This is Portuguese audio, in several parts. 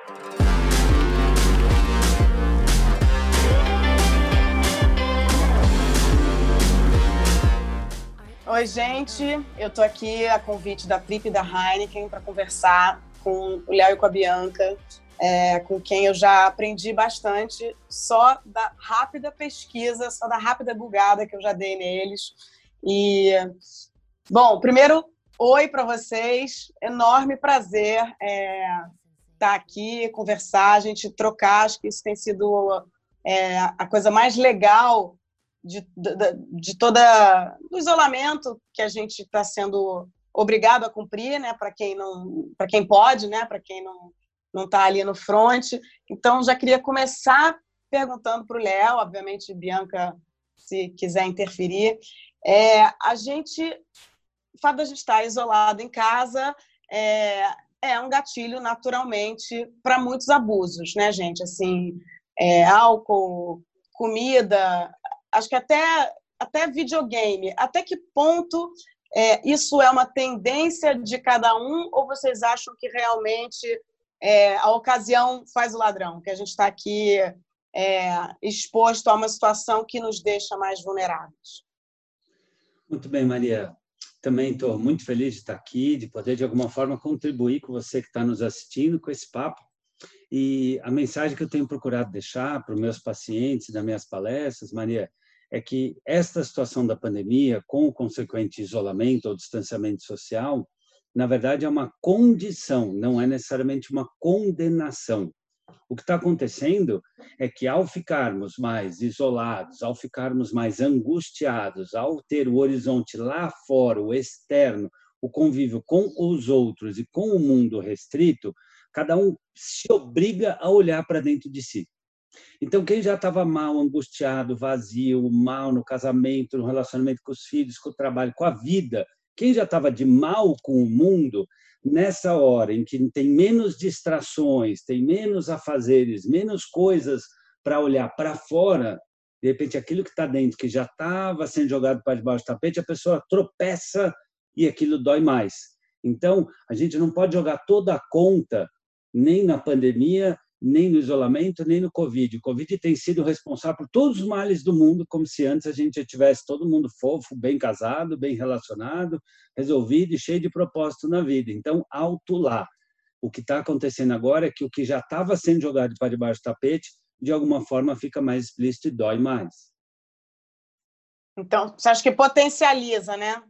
Oi, gente. Eu tô aqui a convite da Trip e da Heineken para conversar com o Léo e com a Bianca, com quem eu já aprendi bastante só da rápida pesquisa, só da rápida bugada que eu já dei neles. E, bom, primeiro, oi para vocês. Enorme prazer estar aqui, conversar, a gente trocar. Acho que isso tem sido a coisa mais legal de toda o isolamento que a gente está sendo obrigado a cumprir, né? Para quem pode, né? Para quem não está ali no front. Então, já queria começar perguntando para o Léo, obviamente, Bianca, se quiser interferir. O fato de a gente estar isolado em casa é um gatilho, naturalmente, para muitos abusos, né, gente? Assim, álcool, comida, acho que até videogame. Até que ponto isso é uma tendência de cada um, ou vocês acham que realmente a ocasião faz o ladrão, que a gente está aqui exposto a uma situação que nos deixa mais vulneráveis? Muito bem, Maria. Também estou muito feliz de estar aqui, de poder, de alguma forma, contribuir com você que está nos assistindo com esse papo. E a mensagem que eu tenho procurado deixar para os meus pacientes, das minhas palestras, Maria, é que esta situação da pandemia, com o consequente isolamento ou distanciamento social, na verdade é uma condição, não é necessariamente uma condenação. O que está acontecendo é que, ao ficarmos mais isolados, ao ficarmos mais angustiados, ao ter o horizonte lá fora, o externo, o convívio com os outros e com o mundo restrito, cada um se obriga a olhar para dentro de si. Então, quem já estava mal, angustiado, vazio, mal no casamento, no relacionamento com os filhos, com o trabalho, com a vida, quem já estava de mal com o mundo, nessa hora em que tem menos distrações, tem menos afazeres, menos coisas para olhar para fora, de repente aquilo que está dentro, que já estava sendo jogado para debaixo do tapete, a pessoa tropeça e aquilo dói mais. Então, a gente não pode jogar toda a conta, nem na pandemia, nem no isolamento, nem no Covid. O Covid tem sido responsável por todos os males do mundo, como se antes a gente já tivesse todo mundo fofo, bem casado, bem relacionado, resolvido e cheio de propósito na vida. Então, alto lá. O que está acontecendo agora é que o que já estava sendo jogado para debaixo do tapete, de alguma forma, fica mais explícito e dói mais. Então, você acha que potencializa, né?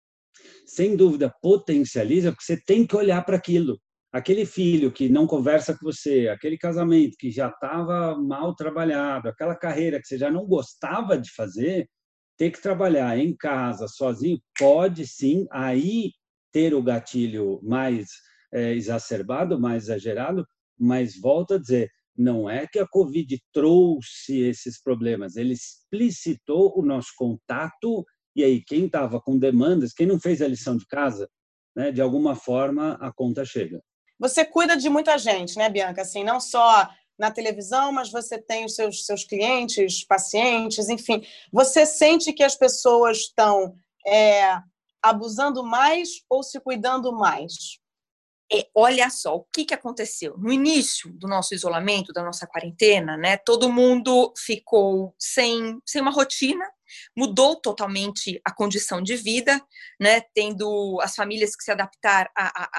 Sem dúvida, potencializa, porque você tem que olhar para aquilo. Aquele filho que não conversa com você, aquele casamento que já estava mal trabalhado, aquela carreira que você já não gostava de fazer, ter que trabalhar em casa, sozinho, pode sim aí ter o gatilho mais exacerbado, mais exagerado, mas volto a dizer, não é que a Covid trouxe esses problemas, ele explicitou o nosso contato, e aí quem estava com demandas, quem não fez a lição de casa, né, de alguma forma a conta chega. Você cuida de muita gente, né, Bianca? Assim, não só na televisão, mas você tem os seus clientes, pacientes, enfim. Você sente que as pessoas estão abusando mais ou se cuidando mais? Olha só, o que aconteceu? No início do nosso isolamento, da nossa quarentena, né, todo mundo ficou sem uma rotina, mudou totalmente a condição de vida, né, tendo as famílias que se adaptar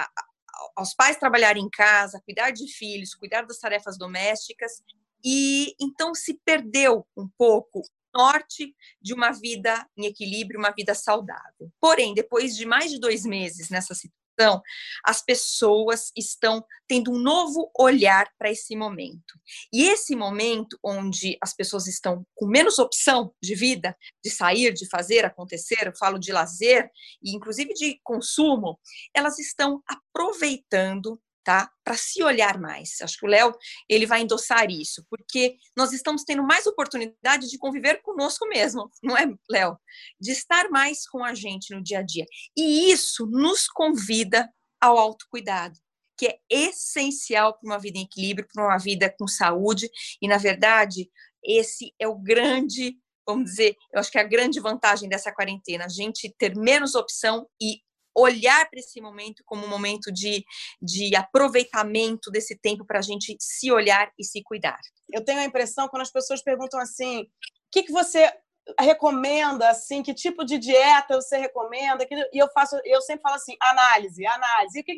aos pais trabalharem em casa, cuidar de filhos, cuidar das tarefas domésticas, e então se perdeu um pouco o norte de uma vida em equilíbrio, uma vida saudável. Porém, depois de mais de 2 meses nessa situação, as pessoas estão tendo um novo olhar para esse momento. E esse momento onde as pessoas estão com menos opção de vida, de sair, de fazer acontecer, eu falo de lazer e inclusive de consumo, elas estão aproveitando, tá, para se olhar mais. Acho que o Léo ele vai endossar isso, porque nós estamos tendo mais oportunidade de conviver conosco mesmo, não é, Léo? De estar mais com a gente no dia a dia. E isso nos convida ao autocuidado, que é essencial para uma vida em equilíbrio, para uma vida com saúde, e, na verdade, esse é o grande, vamos dizer, eu acho que é a grande vantagem dessa quarentena, a gente ter menos opção e olhar para esse momento como um momento de aproveitamento desse tempo para a gente se olhar e se cuidar. Eu tenho a impressão, quando as pessoas perguntam assim, o que você recomenda, assim, que tipo de dieta você recomenda? E eu sempre falo assim, análise. E o que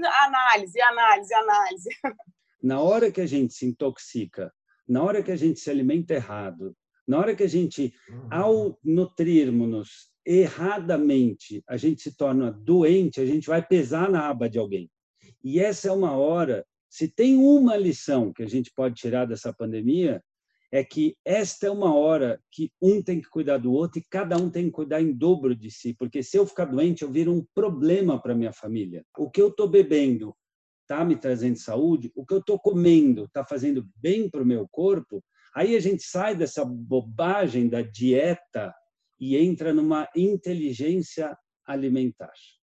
análise? Na hora que a gente se intoxica, na hora que a gente se alimenta errado, na hora que a gente, ao nutrirmos erradamente, a gente se torna doente, a gente vai pesar na aba de alguém. E essa é uma hora, se tem uma lição que a gente pode tirar dessa pandemia, é que esta é uma hora que um tem que cuidar do outro e cada um tem que cuidar em dobro de si, porque se eu ficar doente, eu viro um problema para minha família. O que eu estou bebendo está me trazendo saúde, o que eu estou comendo está fazendo bem para o meu corpo, aí a gente sai dessa bobagem da dieta e entra numa inteligência alimentar.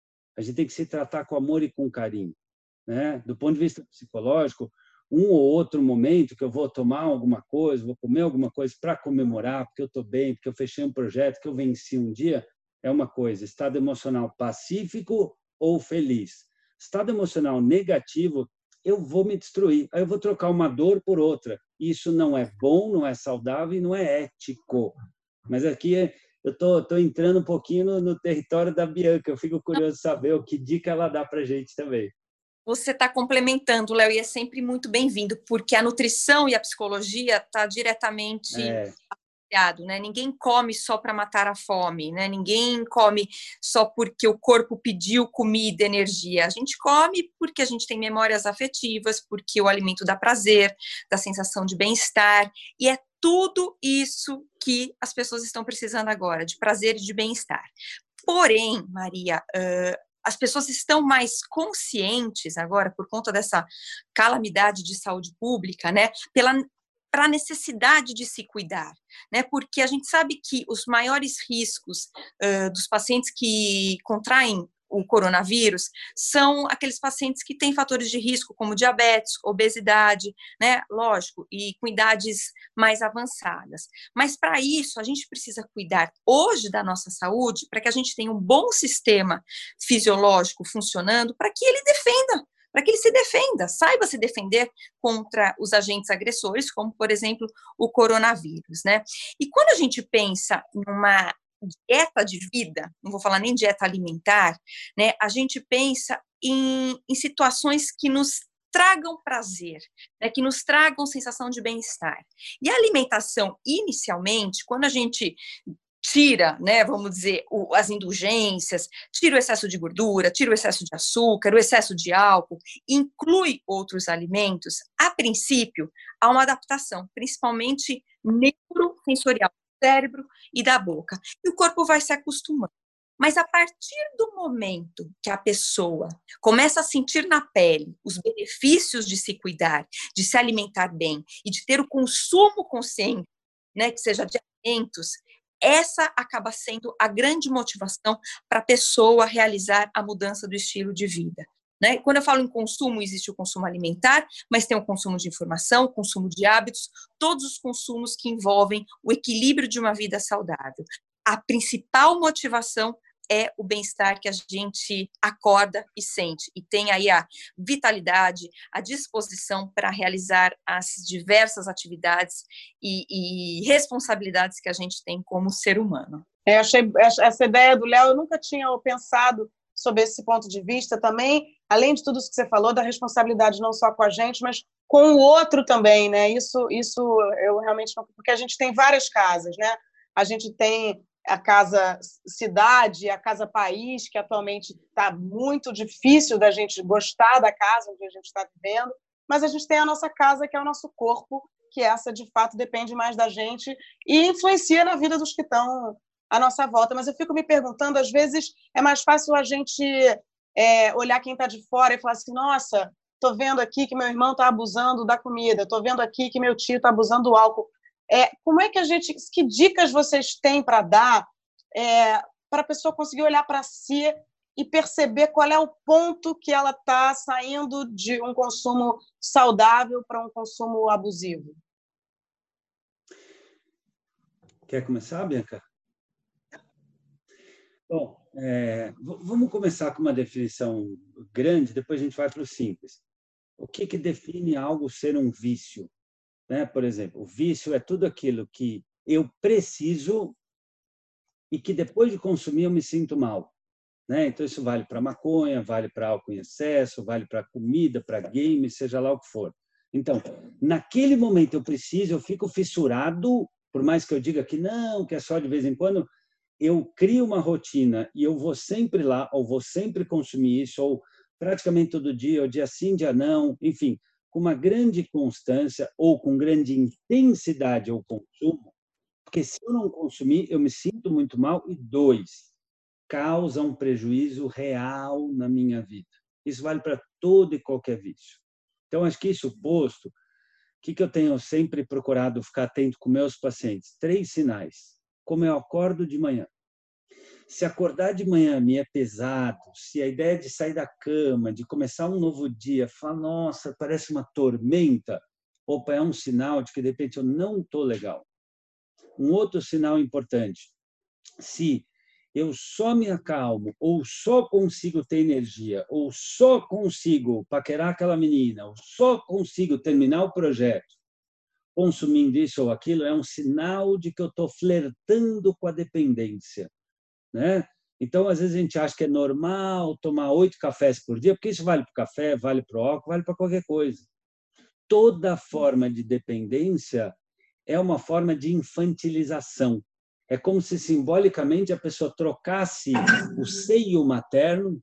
A gente tem que se tratar com amor e com carinho, né? Do ponto de vista psicológico, um ou outro momento que eu vou tomar alguma coisa, vou comer alguma coisa para comemorar, porque eu estou bem, porque eu fechei um projeto, que eu venci um dia, é uma coisa. Estado emocional pacífico ou feliz. Estado emocional negativo, eu vou me destruir. Aí eu vou trocar uma dor por outra. Isso não é bom, não é saudável e não é ético. Mas aqui eu estou entrando um pouquinho no território da Bianca. Eu fico curioso de saber o que dica ela dá para a gente também. Você está complementando, Léo, e é sempre muito bem-vindo, porque a nutrição e a psicologia está diretamente associado, né? Ninguém come só para matar a fome, né? Ninguém come só porque o corpo pediu comida, energia. A gente come porque a gente tem memórias afetivas, porque o alimento dá prazer, dá sensação de bem-estar, e é tudo isso que as pessoas estão precisando agora, de prazer e de bem-estar. Porém, Maria, as pessoas estão mais conscientes agora, por conta dessa calamidade de saúde pública, né, para a necessidade de se cuidar, né, porque a gente sabe que os maiores riscos dos pacientes que contraem o coronavírus são aqueles pacientes que têm fatores de risco, como diabetes, obesidade, né, lógico, e com idades mais avançadas. Mas para isso, a gente precisa cuidar hoje da nossa saúde, para que a gente tenha um bom sistema fisiológico funcionando, para que ele defenda, para que ele se defenda, saiba se defender contra os agentes agressores, como, por exemplo, o coronavírus, né? E quando a gente pensa numa dieta de vida, não vou falar nem dieta alimentar, né? A gente pensa em situações que nos tragam prazer, né, que nos tragam sensação de bem-estar. E a alimentação, inicialmente, quando a gente tira, né, vamos dizer, as indulgências, tira o excesso de gordura, tira o excesso de açúcar, o excesso de álcool, inclui outros alimentos, a princípio, há uma adaptação, principalmente neurosensorial, do cérebro e da boca. E o corpo vai se acostumando. Mas a partir do momento que a pessoa começa a sentir na pele os benefícios de se cuidar, de se alimentar bem e de ter o consumo consciente, né, que seja de alimentos, essa acaba sendo a grande motivação para a pessoa realizar a mudança do estilo de vida. Né? Quando eu falo em consumo, existe o consumo alimentar, mas tem o consumo de informação, o consumo de hábitos, todos os consumos que envolvem o equilíbrio de uma vida saudável. A principal motivação é o bem-estar que a gente acorda e sente, e tem aí a vitalidade, a disposição para realizar as diversas atividades e responsabilidades que a gente tem como ser humano. Achei essa ideia do Léo, eu nunca tinha pensado sobre esse ponto de vista também, além de tudo isso que você falou, da responsabilidade não só com a gente, mas com o outro também, né? Isso eu realmente não... Porque a gente tem várias casas, né? A gente tem a casa cidade, a casa país, que atualmente está muito difícil da gente gostar da casa onde a gente está vivendo, mas a gente tem a nossa casa, que é o nosso corpo, que essa, de fato, depende mais da gente e influencia na vida dos que estão à nossa volta. Mas eu fico me perguntando, às vezes é mais fácil a gente olhar quem está de fora e falar assim, nossa, estou vendo aqui que meu irmão está abusando da comida, estou vendo aqui que meu tio está abusando do álcool. Como é que que dicas vocês têm para dar para a pessoa conseguir olhar para si e perceber qual é o ponto que ela está saindo de um consumo saudável para um consumo abusivo? Quer começar, Bianca? Bom, Vamos começar com uma definição grande, depois a gente vai para o simples. O que define algo ser um vício? Né? Por exemplo, o vício é tudo aquilo que eu preciso e que depois de consumir eu me sinto mal. Né? Então, isso vale para maconha, vale para álcool em excesso, vale para comida, para game, seja lá o que for. Então, naquele momento eu preciso, eu fico fissurado, por mais que eu diga que não, que é só de vez em quando, eu crio uma rotina e eu vou sempre lá, ou vou sempre consumir isso, ou praticamente todo dia, ou dia sim, dia não, enfim, com uma grande constância ou com grande intensidade ao consumo, porque se eu não consumir, eu me sinto muito mal, e dois, causa um prejuízo real na minha vida. Isso vale para todo e qualquer vício. Então, acho que isso posto, o que eu tenho sempre procurado ficar atento com meus pacientes? 3 sinais. Como eu acordo de manhã. Se acordar de manhã me é pesado, se a ideia de sair da cama, de começar um novo dia, fala, nossa, parece uma tormenta, opa, é um sinal de que, de repente, eu não estou legal. Um outro sinal importante, se eu só me acalmo, ou só consigo ter energia, ou só consigo paquerar aquela menina, ou só consigo terminar o projeto, consumindo isso ou aquilo, é um sinal de que eu estou flertando com a dependência. Né? Então, às vezes, a gente acha que é normal tomar 8 cafés por dia, porque isso vale para o café, vale para o álcool, vale para qualquer coisa. Toda forma de dependência é uma forma de infantilização. É como se, simbolicamente, a pessoa trocasse o seio materno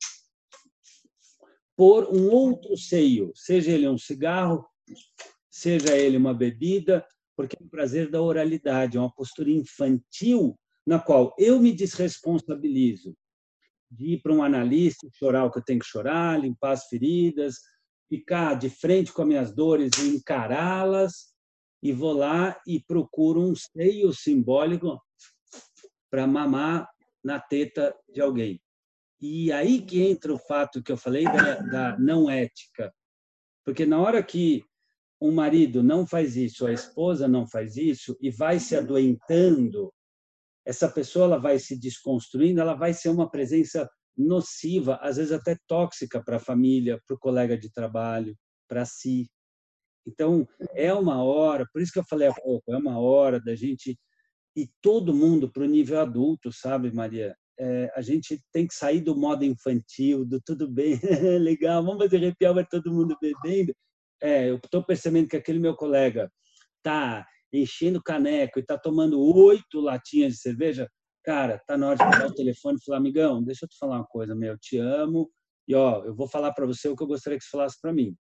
por um outro seio, seja ele um cigarro, seja ele uma bebida, porque é um prazer da oralidade, é uma postura infantil na qual eu me desresponsabilizo de ir para um analista, chorar o que eu tenho que chorar, limpar as feridas, ficar de frente com as minhas dores e encará-las, e vou lá e procuro um seio simbólico para mamar na teta de alguém. E aí que entra o fato que eu falei da não ética. Porque na hora que um marido não faz isso, a esposa não faz isso, e vai se adoentando, essa pessoa ela vai se desconstruindo, ela vai ser uma presença nociva, às vezes até tóxica para a família, para o colega de trabalho, para si. Então, é uma hora, por isso que eu falei há pouco, é uma hora da gente ir todo mundo para o nível adulto, sabe, Maria? A gente tem que sair do modo infantil, do tudo bem, legal, vamos fazer happy hour todo mundo bebendo. Eu estou percebendo que aquele meu colega está enchendo caneco e está tomando 8 latinhas de cerveja, cara, está na hora de pegar o telefone e falar, amigão, deixa eu te falar uma coisa, eu te amo, e eu vou falar para você o que eu gostaria que você falasse para mim.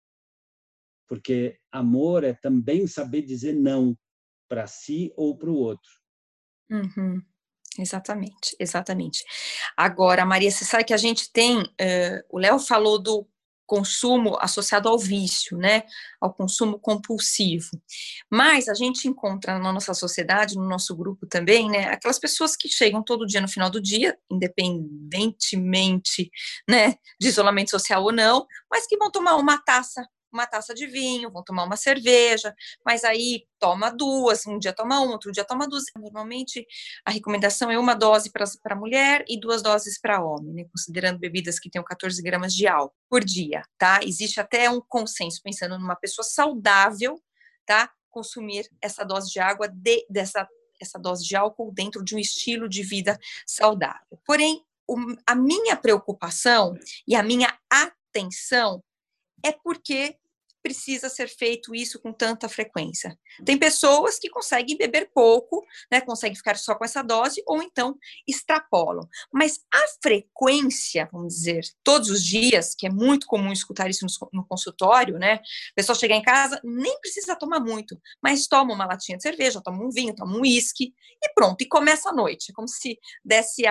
Porque amor é também saber dizer não para si ou para o outro. Uhum. Exatamente, exatamente. Agora, Maria, você sabe que a gente tem, o Léo falou do consumo associado ao vício, né, ao consumo compulsivo, mas a gente encontra na nossa sociedade, no nosso grupo também, né, aquelas pessoas que chegam todo dia no final do dia, independentemente, né, de isolamento social ou não, mas que vão tomar uma taça de vinho, vão tomar uma cerveja, mas aí toma 2, um dia toma 1, outro dia toma 2. Normalmente, a recomendação é 1 dose para mulher e 2 doses para homem, né? Considerando bebidas que tenham 14 gramas de álcool por dia, tá? Existe até um consenso, pensando numa pessoa saudável, tá? Consumir essa dose de água, essa dose de álcool dentro de um estilo de vida saudável. Porém, a minha preocupação e a minha atenção é porque precisa ser feito isso com tanta frequência. Tem pessoas que conseguem beber pouco, né, conseguem ficar só com essa dose, ou então extrapolam. Mas a frequência, vamos dizer, todos os dias, que é muito comum escutar isso no consultório, né, a pessoa chega em casa, nem precisa tomar muito, mas toma uma latinha de cerveja, toma um vinho, toma um uísque, e pronto, e começa a noite, como se desse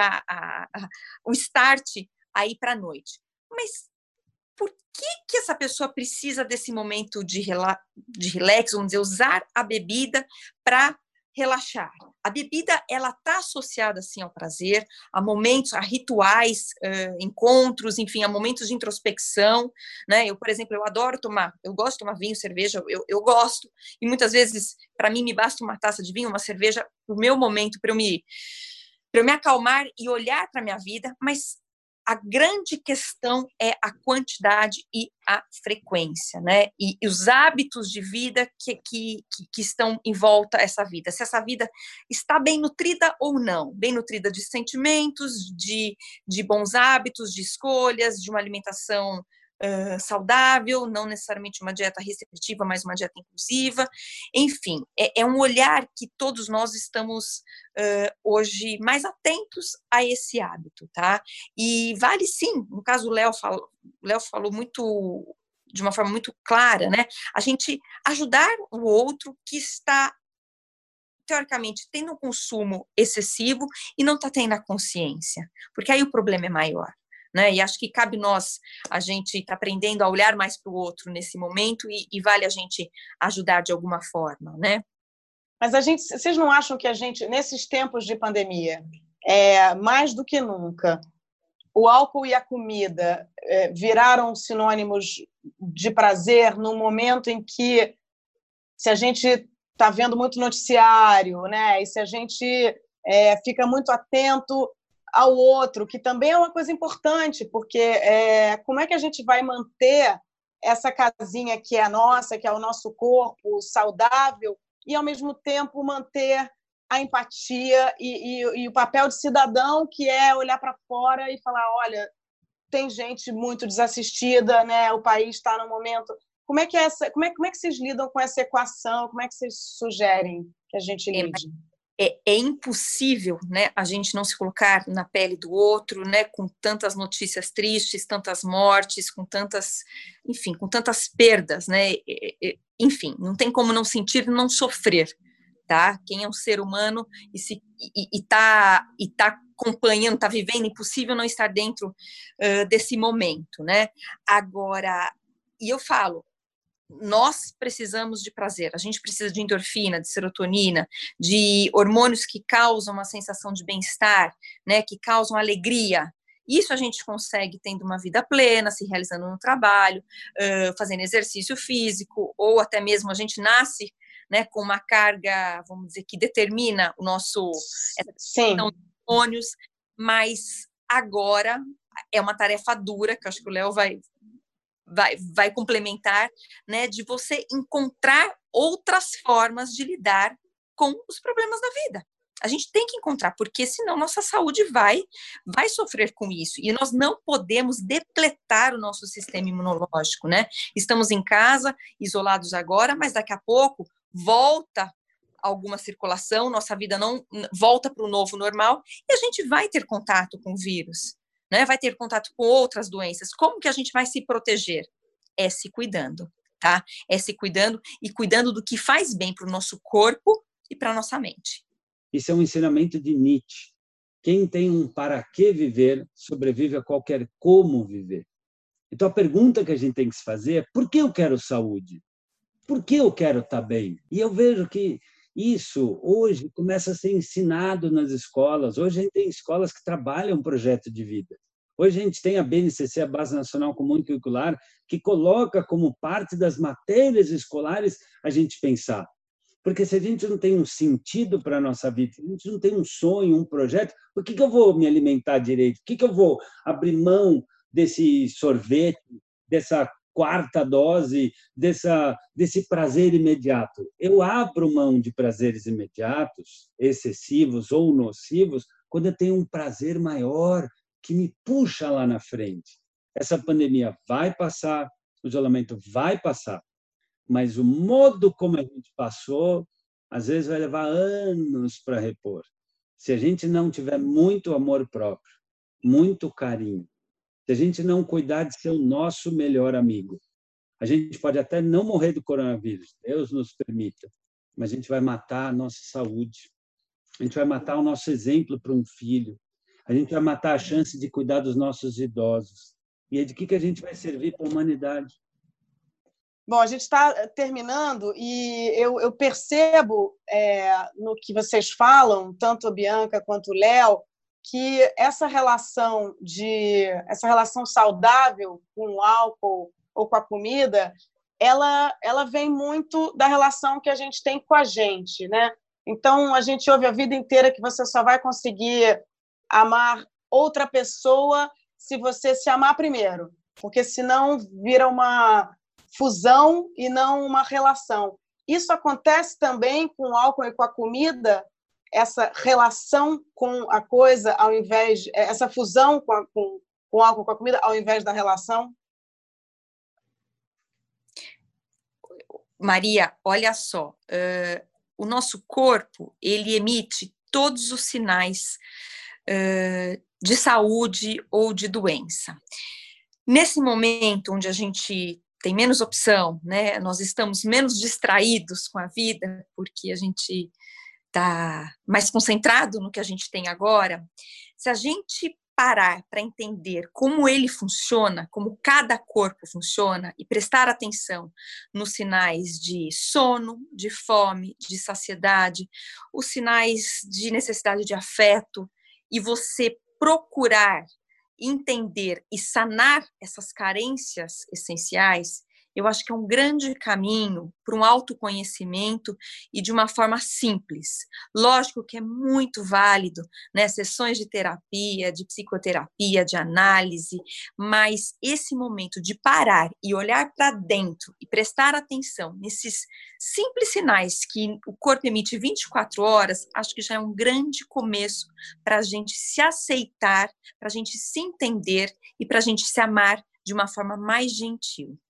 o start aí para a noite. Mas por que essa pessoa precisa desse momento de relax, vamos dizer, usar a bebida para relaxar? A bebida, ela está associada, assim, ao prazer, a momentos, a rituais, encontros, enfim, a momentos de introspecção, né? Eu, por exemplo, eu gosto de tomar vinho, cerveja, eu gosto, e muitas vezes, para mim, me basta uma taça de vinho, uma cerveja, o meu momento para eu me para eu me acalmar e olhar para a minha vida, mas a grande questão é a quantidade e a frequência, né? E os hábitos de vida que estão em volta a essa vida. Se essa vida está bem nutrida ou não. Bem nutrida de sentimentos, de bons hábitos, de escolhas, de uma alimentação saudável, não necessariamente uma dieta restritiva, mas uma dieta inclusiva. Enfim, é um olhar que todos nós estamos hoje mais atentos a esse hábito, tá? E vale sim, no caso o Léo falou muito, de uma forma muito clara, né? A gente ajudar o outro que está teoricamente tendo um consumo excessivo e não está tendo a consciência, porque aí o problema é maior. Né? E acho que cabe nós, a gente está aprendendo a olhar mais para o outro nesse momento e vale a gente ajudar de alguma forma, né? Mas vocês não acham que a gente, nesses tempos de pandemia, mais do que nunca, o álcool e a comida viraram sinônimos de prazer no momento em que, se a gente está vendo muito noticiário, né? E se a gente fica muito atento ao outro, que também é uma coisa importante, porque como é que a gente vai manter essa casinha que é a nossa, que é o nosso corpo saudável, e, ao mesmo tempo, manter a empatia e o papel de cidadão, que é olhar para fora e falar, olha, tem gente muito desassistida, né? O país está num momento... Como é que vocês lidam com essa equação? Como é que vocês sugerem que a gente lide? É impossível, né, a gente não se colocar na pele do outro, né, com tantas notícias tristes, tantas mortes, com tantas, enfim, com tantas perdas, né, enfim, não tem como não sentir, não sofrer, tá? Quem é um ser humano e tá acompanhando, está vivendo, é impossível não estar dentro desse momento, né? Agora, e eu falo, nós precisamos de prazer, a gente precisa de endorfina, de serotonina, de hormônios que causam uma sensação de bem-estar, né, que causam alegria. Isso a gente consegue tendo uma vida plena, se realizando no trabalho, fazendo exercício físico, ou até mesmo a gente nasce, né, com uma carga, vamos dizer, que determina o nosso Sim. hormônios, mas agora é uma tarefa dura, que eu acho que o Léo vai complementar, né, de você encontrar outras formas de lidar com os problemas da vida. A gente tem que encontrar, porque senão nossa saúde vai sofrer com isso. E nós não podemos depletar o nosso sistema imunológico, né? Estamos em casa, isolados agora, mas daqui a pouco volta alguma circulação, nossa vida não volta para o novo normal e a gente vai ter contato com o vírus. Né, vai ter contato com outras doenças. Como que a gente vai se proteger? É se cuidando, tá? É se cuidando e cuidando do que faz bem para o nosso corpo e para a nossa mente. Isso é um ensinamento de Nietzsche. Quem tem um para que viver, sobrevive a qualquer como viver. Então, a pergunta que a gente tem que se fazer é: por que eu quero saúde? Por que eu quero estar bem? E eu vejo que isso, hoje, começa a ser ensinado nas escolas. Hoje, a gente tem escolas que trabalham um projeto de vida. Hoje, a gente tem a BNCC, a Base Nacional Comum Curricular, que coloca como parte das matérias escolares a gente pensar. Porque se a gente não tem um sentido para a nossa vida, se a gente não tem um sonho, um projeto, por que eu vou me alimentar direito? Por que eu vou abrir mão desse sorvete, dessa quarta dose, desse prazer imediato? Eu abro mão de prazeres imediatos, excessivos ou nocivos, quando eu tenho um prazer maior que me puxa lá na frente. Essa pandemia vai passar, o isolamento vai passar, mas o modo como a gente passou, às vezes vai levar anos para repor. Se a gente não tiver muito amor próprio, muito carinho, se a gente não cuidar de ser o nosso melhor amigo, a gente pode até não morrer do coronavírus, Deus nos permita, mas a gente vai matar a nossa saúde, a gente vai matar o nosso exemplo para um filho, a gente vai matar a chance de cuidar dos nossos idosos. E de que a gente vai servir para a humanidade? Bom, a gente está terminando e eu percebo no que vocês falam, tanto a Bianca quanto o Léo, que essa relação saudável com o álcool ou com a comida, ela vem muito da relação que a gente tem com a gente, né? Então, a gente ouve a vida inteira que você só vai conseguir amar outra pessoa se você se amar primeiro, porque senão vira uma fusão e não uma relação. Isso acontece também com o álcool e com a comida, essa relação com a coisa, ao invés essa fusão com o álcool e com a comida, ao invés da relação? Maria, olha só, o nosso corpo, ele emite todos os sinais de saúde ou de doença. Nesse momento onde a gente tem menos opção, né, nós estamos menos distraídos com a vida, porque a gente está mais concentrado no que a gente tem agora, se a gente parar para entender como ele funciona, como cada corpo funciona, e prestar atenção nos sinais de sono, de fome, de saciedade, os sinais de necessidade de afeto, e você procurar entender e sanar essas carências essenciais, eu acho que é um grande caminho para um autoconhecimento e de uma forma simples. Lógico que é muito válido, né, sessões de terapia, de psicoterapia, de análise, mas esse momento de parar e olhar para dentro e prestar atenção nesses simples sinais que o corpo emite 24 horas, acho que já é um grande começo para a gente se aceitar, para a gente se entender e para a gente se amar de uma forma mais gentil.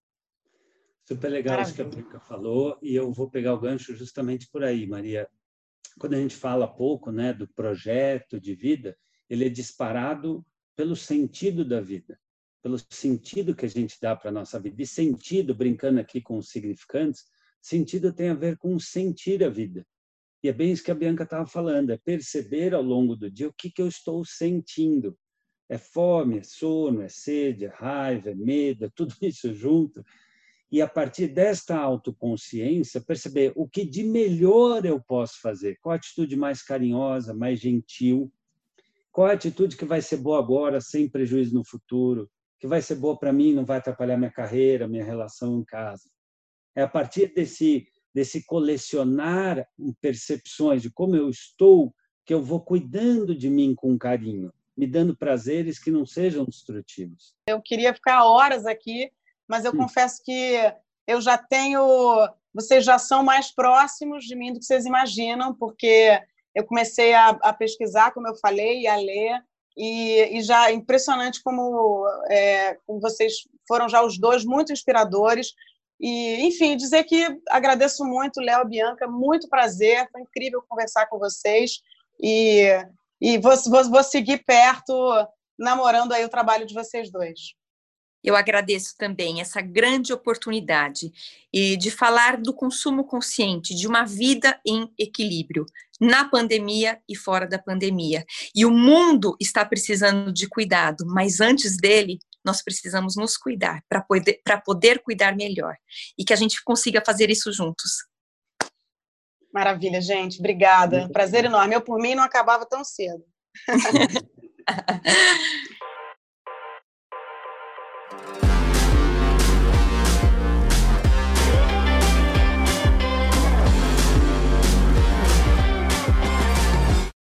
Super legal isso que a Bianca falou, e eu vou pegar o gancho justamente por aí, Maria. Quando a gente fala pouco, né, do projeto de vida, ele é disparado pelo sentido da vida, pelo sentido que a gente dá para a nossa vida. E sentido, brincando aqui com os significantes, sentido tem a ver com sentir a vida. E é bem isso que a Bianca estava falando, é perceber ao longo do dia o que eu estou sentindo. É fome, é sono, é sede, é raiva, é medo, é tudo isso junto. E, a partir desta autoconsciência, perceber o que de melhor eu posso fazer, qual a atitude mais carinhosa, mais gentil, qual a atitude que vai ser boa agora, sem prejuízo no futuro, que vai ser boa para mim, não vai atrapalhar minha carreira, minha relação em casa. É a partir desse colecionar percepções de como eu estou, que eu vou cuidando de mim com carinho, me dando prazeres que não sejam destrutivos. Eu queria ficar horas aqui, mas eu confesso que eu já tenho... Vocês já são mais próximos de mim do que vocês imaginam, porque eu comecei a pesquisar, como eu falei, e a ler, e já é impressionante como vocês foram já os dois muito inspiradores. E, enfim, dizer que agradeço muito, Léo e Bianca, muito prazer, foi incrível conversar com vocês, e vou seguir perto, namorando aí o trabalho de vocês dois. Eu agradeço também essa grande oportunidade de falar do consumo consciente, de uma vida em equilíbrio, na pandemia e fora da pandemia. E o mundo está precisando de cuidado, mas antes dele, nós precisamos nos cuidar para poder cuidar melhor. E que a gente consiga fazer isso juntos. Maravilha, gente. Obrigada. Prazer enorme. Eu, por mim, não acabava tão cedo.